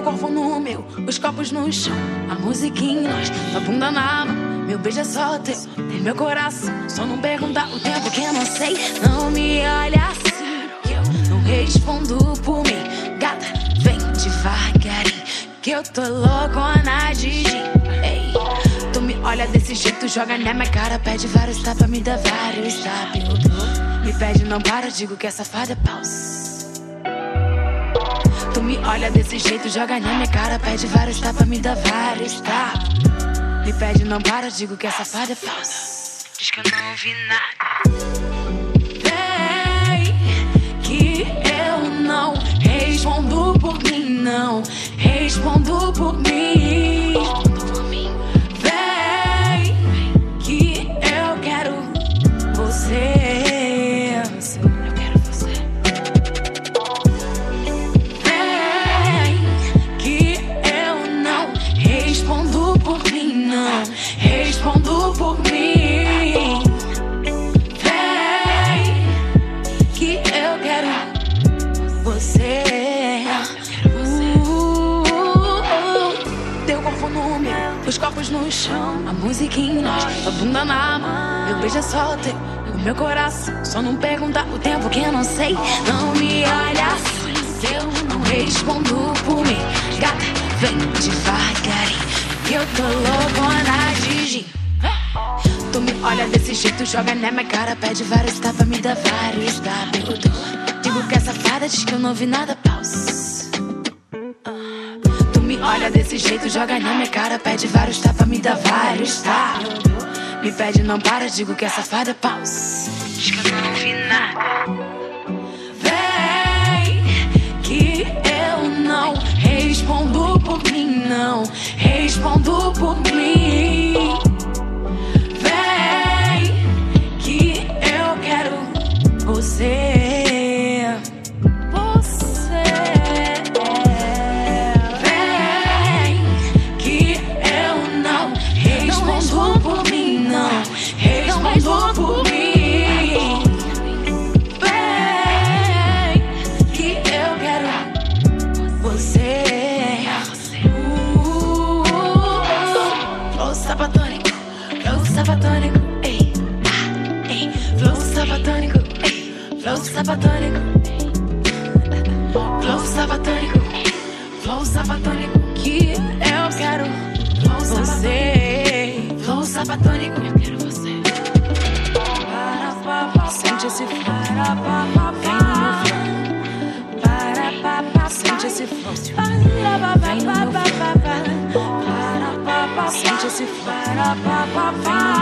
corpo no meu, os copos no chão, a música em nós, tua bunda na mão, meu beijo é só teu, tem meu coração. Só não pergunta o tempo que eu não sei. Não me olha assim, que eu não respondo por mim. Gata, vem devagarinho, que eu tô loucona de gin. Ei, tu me olha desse jeito, joga na minha cara, pede vários tapas, me dá vários tapas. Me pede, não para, digo que é safada é pausa. Tu me olha desse jeito, joga na minha cara, pede vários tapas, me dá vários tapas. Me pede, não para, digo que é safada é falsa. Diz que eu não ouvi nada. Vem, que eu não respondo por mim, não respondo por mim. Vem, que eu quero você. Eu quero você. Vem, que eu não respondo por mim, não respondo por mim. Vem, que eu quero você. Teu corpo no meu, os copos no chão, a música em nós, a bunda na mão, meu beijo é só teu, o meu coração. Só não pergunta o tempo que eu não sei. Não me olha assim, eu não respondo por mim. Gata, vem devagarinho, que eu tô loucona de gin. Tu me olha desse jeito, joga na minha cara, pede vários tapas, me dá vários tapas. Digo que é safada, diz que eu não ouvi nada, pausa. Tu me olha desse jeito, joga na minha cara, pede vários tapas, me dá vários tapas. Me pede, não para, digo que é safada, pausa. Diz que eu não ouvi nada. Vem, que eu não respondo por mim, não respondo por mim. Vem, que eu quero você. Você. Vem, que eu não respondo por mim, não respondo por mim. Vem, que eu quero você. Flow sapatônico, ei, ei, flow sapatônico, ei, flow sapatônico, flow sapatônico, flow sapatônico, que eu quero você. Flow sapatônico, eu quero você. Sente esse flow, vem no meu flow. Sente esse flow, vem no meu flow. Sente esse flow, vem no